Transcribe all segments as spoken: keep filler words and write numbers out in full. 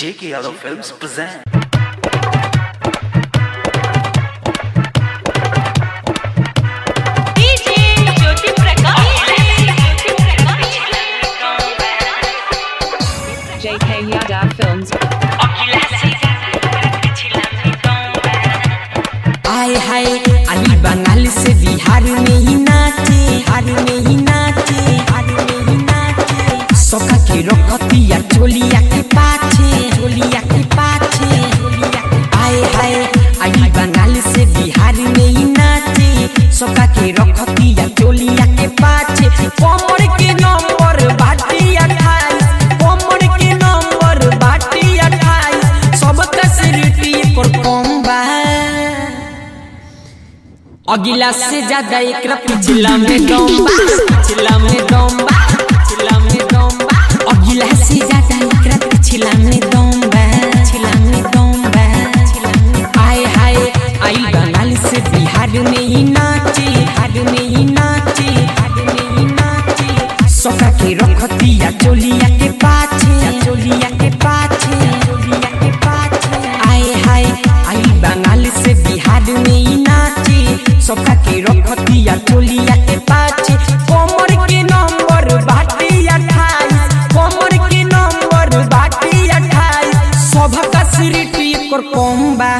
J K Yadav Films present. J K Yadav Films. आए हाय अली बंगाल से बिहार में ही नाचे, हार में ही नाचे, हार में ही नाचे। सोका के रखतिया चोलिया के पाछे, चोलिया के पाछे, चोलिया के। आए हाय अली बंगाल से बिहार में ही नाचे, सोका के रखतिया चोलिया के पाछे। कमर के नंबर बाटी अट्ठाईस, कमर के नंबर बाटी अट्ठाईस। सब फैसिलिटी पर कम बा, अगिला से ज्यादा एक पिछला में दम बा, पिछला में दम बा, पिछला में दम बा। अगिला से ज्यादा एक पिछला में दम बा, पिछला में दम बा। आए हाय आई बंगाल से बिहार में ही नाचे, बिहार में ही नाचे, बिहार में ही नाचे। सोका के रखतिया चोलिया के पाछे, चोलिया के पाछे, चोलिया के पाछे। आए हाय आई बंगाल से बिहार में ही नाचे, सोका के रखतिया चोलिया के पाछे। कमर के नंबर बाटी अट्ठाईस, कमर के नंबर बाटी अट्ठाईस। सब फैसिलिटी कर कम बा,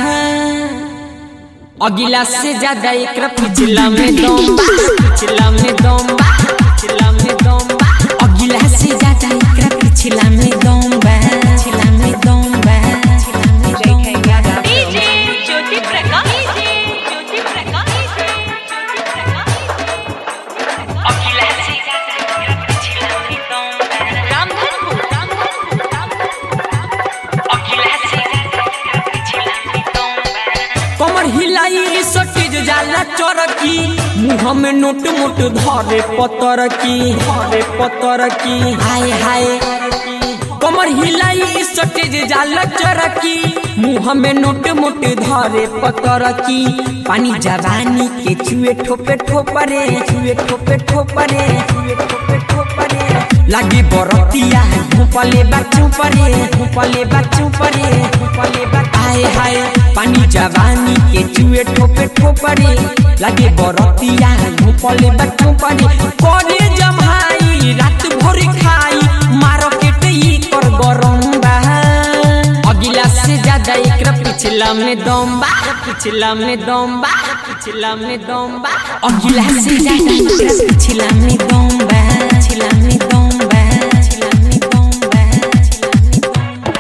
अगिला से ज्यादा एक पिछला में दम बा, पिछला में दम बा, पिछला में दम बा। अगिला से ज्यादा एक पिछला में दम बा, पिछला में दम बा। J K Yadav Films. ज्योति प्रकाश, ज्योति प्रकाश, ज्योति प्रकाश। अखिला से ज्यादा पिछला में दम बा। रामधनपुर, रामधनपुर, रामधनपुर। अखिला से ज्यादा पिछला में दम बा। कमर हिलाई सटीज जाला चरकी, मुँह में नोट मोट धरे पतर की, धरे पतर की। हाय हाय कमर हिलाई सटीज जाला चरकी, मुँह में नोट मोट धरे पतर की। पानी जवानी के छुए ठोपे ठोपरे, छुए ठोपे ठोपरे, छुए ठोपे ठोपरे। लागे बरतिया भोपले बच्चों परे, भोपले बच्चों परे, भोपले बच्चों। आए हाय पानी जवानी के चुए ठोपे ठोपरे, लागे बरतिया भोपले बच्चों परे। करे जमाई रात भर खाई, मार्केट ही कर गरम बा। अगिला से ज्यादा एक पिछला में दम बा, पिछला में दम बा, पिछला में दम बा। अगिला से ज्यादा एक पिछला में दम बा, पिछला में दम बा, पिछला में दम बा, पिछला में दम बा।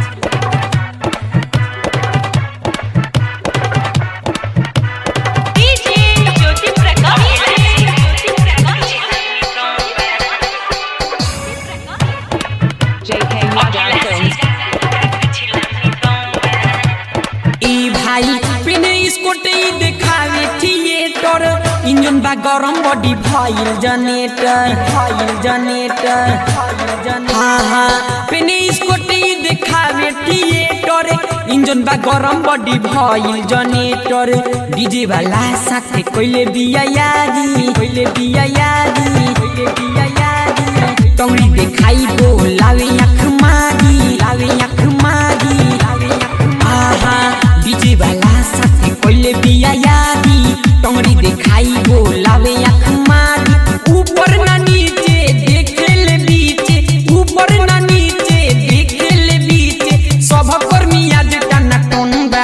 DJ Jyoti Prakash, Jyoti Prakash. J K Yadav Films. ई भाई पिने स्कूटी देखावे थिएटर, इंजन बा गरम body file generator, file generator, file generator. हाँ हाँ पिने स्कूटी देखावे थिएटर, इंजन बा गरम बॉडी फाइल जनरेटर। डीजे वाला साथे कोइले बिया यादी, कोइले बिया यादी, कोइले बिया यादी। टंगड़ी देखाई गो लावे आँख मागी, लावे आँख मागी, लावे आँख मागी। आहा डीजे वाला साथे कोइले बिया यादी, टंगड़ी देखाई गो लावे आँख मागी। ऊपर ना नीचे देखेले बीचे, ऊपर ना नीचे देखेले बीचे। सब कर्मिया जटाना टन बा,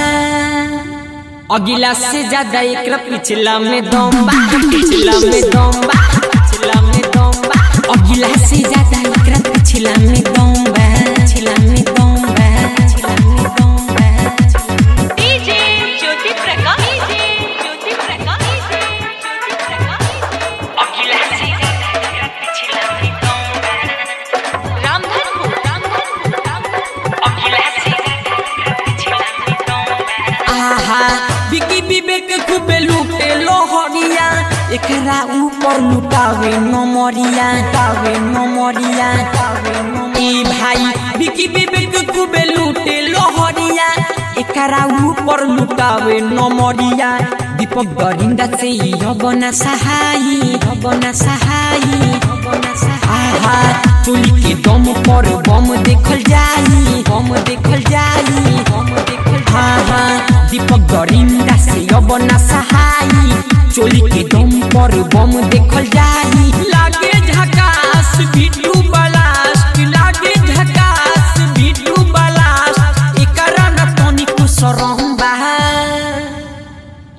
अगिला से ज्यादा एक पिछला में दम बा, पिछला में दम बा, पिछला में दम बा। अगिला से ज्यादा एक पिछला में दम बा, पिछला में दम बा, पिछला में दम बा। डीजे ज्योति प्रकाश, ज्योति प्रकाश, ज्योति प्रकाश। अखिला से ज्यादा पिछला में दम बा। रामधनपुर, रामधनपुर, रामधनपुर। अखिला से ज्यादा पिछला में दम बा। आहा बिकी विवेक खूबे लूटे लोहरिया, एकरा ऊपर लुटावे नमरिया, लुटावे नमरिया, लुटावे नमरिया। ई भाई बिकी विवेक खूबे लूटे लोहरिया, एकरा ऊपर लुटावे नमरिया। दीपक गरिंदा से ही हबना सहाई, हबना सहाई, हबना सहाई। आहा चोली के दम पर बम देखल जाई, बम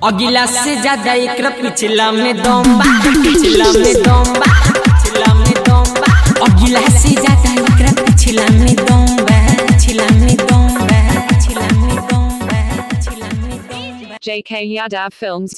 अगिला से ज्यादा एकरा पिछला में दम बा, पिछला में दम बा, पिछला में दम बा। अगिला से ज्यादा एकरा पिछला में दम बा, पिछला में दम बा, पिछला में दम बा, पिछला में दम बा। J K Yadav Films.